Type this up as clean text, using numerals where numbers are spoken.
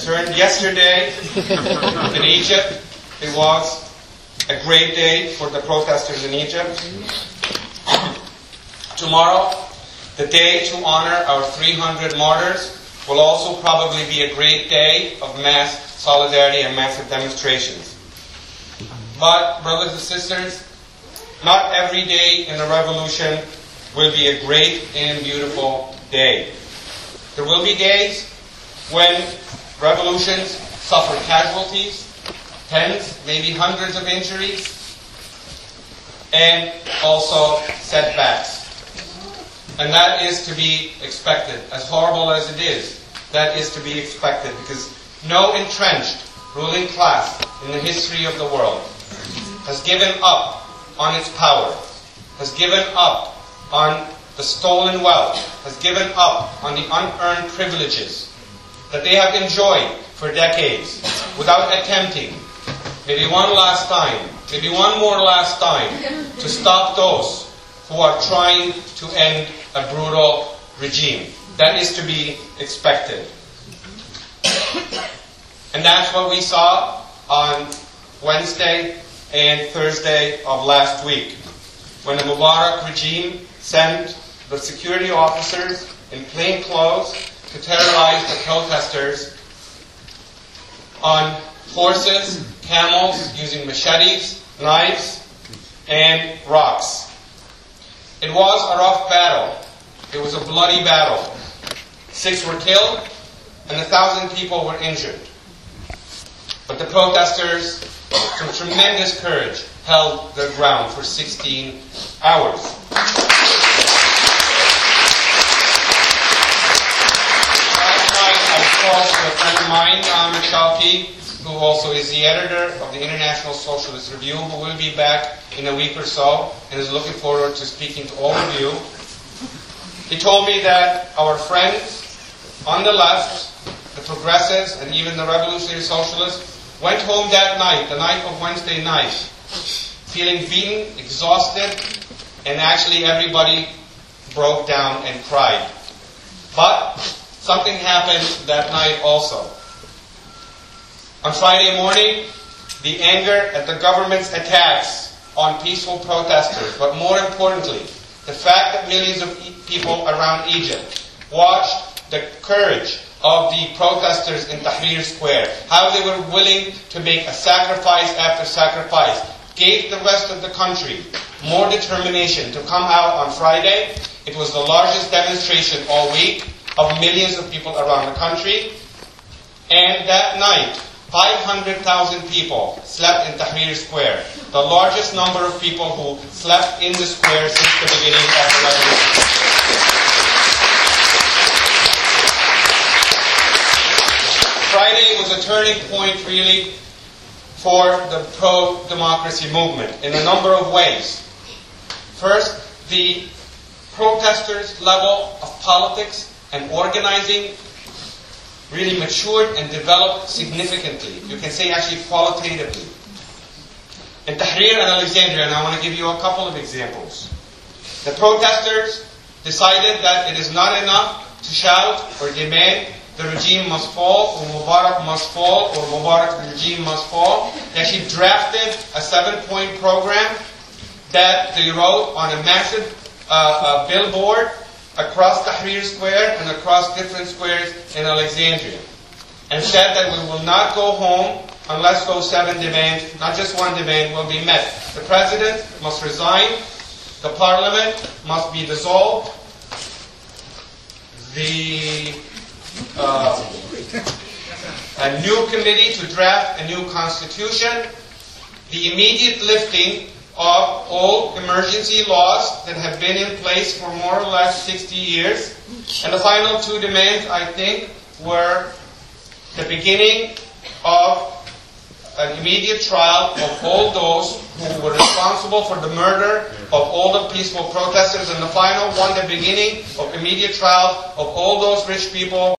returned yesterday in Egypt. It was a great day for the protesters in Egypt. Tomorrow, the day to honor our 300 martyrs, will also probably be a great day of mass solidarity and massive demonstrations. But, brothers and sisters, not every day in a revolution will be a great and beautiful day. There will be days when revolutions suffer casualties, tens, maybe hundreds of injuries, and also setbacks. And that is to be expected. As horrible as it is, that is to be expected, because no entrenched ruling class in the history of the world has given up on its power, has given up on the stolen wealth, has given up on the unearned privileges that they have enjoyed for decades without attempting, maybe one last time, maybe one more last time, to stop those who are trying to end a brutal regime. That is to be expected. And that's what we saw on Wednesday and Thursday of last week, when the Mubarak regime sent the security officers in plain clothes to terrorize the protesters on horses, camels, using machetes, knives, and rocks. It was a rough battle. It was a bloody battle. 6 were killed and 1,000 people were injured. But the protesters, through tremendous courage, held their ground for 16 hours. Last night I talked to a friend of mine, Amir Shalki, who also is the editor of the International Socialist Review, who will be back in a week or so, and is looking forward to speaking to all of you. He told me that our friends on the left, the progressives, and even the revolutionary socialists, went home that night, the night of Wednesday night, feeling beaten, exhausted, and actually everybody broke down and cried. But something happened that night also. On Friday morning, the anger at the government's attacks on peaceful protesters, but more importantly, the fact that millions of people around Egypt watched the courage of the protesters in Tahrir Square, how they were willing to make a sacrifice after sacrifice, gave the rest of the country more determination to come out on Friday. It was the largest demonstration all week of millions of people around the country. And that night, 500,000 people slept in Tahrir Square, the largest number of people who slept in the square since the beginning of the revolution. Friday was a turning point, really, for the pro-democracy movement in a number of ways. First, the protesters' level of politics and organizing really matured and developed significantly. You can say actually qualitatively. In Tahrir and Alexandria, and I want to give you a couple of examples. The protesters decided that it is not enough to shout or demand the regime must fall, or Mubarak must fall, or Mubarak's regime must fall. They actually drafted a 7-point program that they wrote on a massive billboard across Tahrir Square and across different squares in Alexandria, and said that we will not go home unless those 7 demands, not just one demand, will be met. The president must resign, the parliament must be dissolved, a new committee to draft a new constitution, the immediate lifting of all emergency laws that have been in place for more or less 60 years. And the final 2 demands, I think, were the beginning of an immediate trial of all those who were responsible for the murder of all the peaceful protesters, and the final one, the beginning of immediate trial of all those rich people